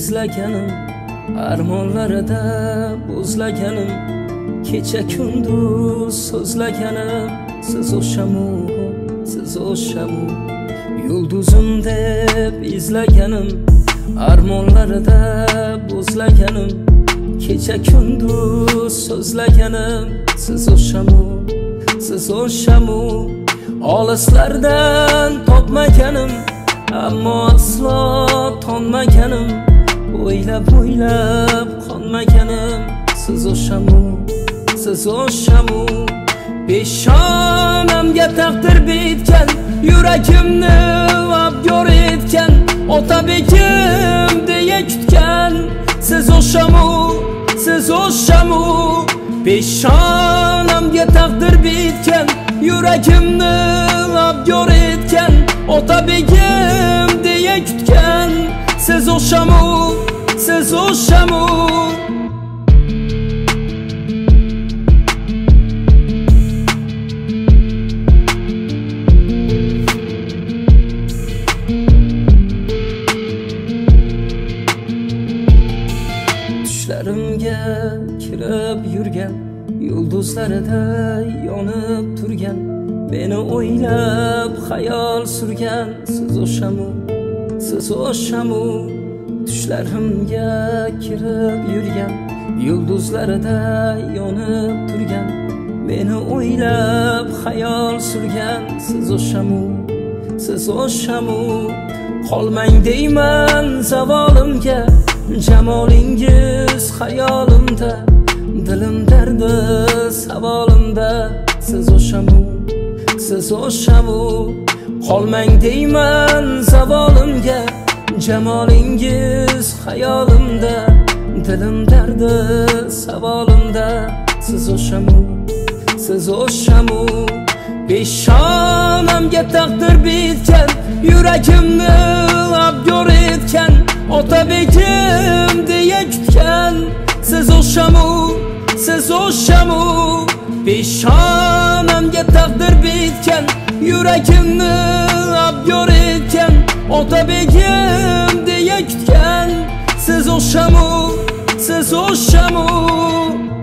izlaganim, armonlarida bo'zlaganim, kecha kunduz so'zlaganim, siz o'shamu, siz o'shamu. Yulduzim deb izlaganim, armonlarida bo'zlaganim, kecha kunduz so'zlaganim, siz o'shamu, siz o'shamu. Olislardan topmaganim, ammo aslo tonmaganim, o'ylab qonmaganim, siz o'shamu, siz o'shamu. Peshonamga taqdir bitgan, yuragimni abgor etgan, Otabegim deya kutgan, siz o'shamu, siz o'shamu. Peshonamga taqdir bitgan, yuragimni abgor etgan, Otabegim deya kutgan, siz o'shamu, siz o'shamu. Tushlarimga kirib yurgan, yulduzlarida yonib turgan, meni o'ylab xayol surgan, siz o'shamu, siz o'shamu. Tushlarimga kirib yurgan, yulduzlarida yonib turgan, meni o'ylab xayol surgan, siz o'shamu, siz o'shamu. Qolmang deyman zavolimga, jamolingiz xayolimda, dilim dardi savolimda, siz o'shamu, siz o'shamu. Qolmang deyman zavolimga, jamolingiz xayolimda, dilim dardi savolimda, siz o'shamu, siz o'shamu. Peshonamga taqdir bitgan, yuragimni abgor etgan, Otabegim deya kutgan, siz o'shamu, siz o'shamu. Peshonamga taqdir bitgan, yuragimni abgor etgan, Otabegim deya kutgan, siz o'shamu, siz o'shamu.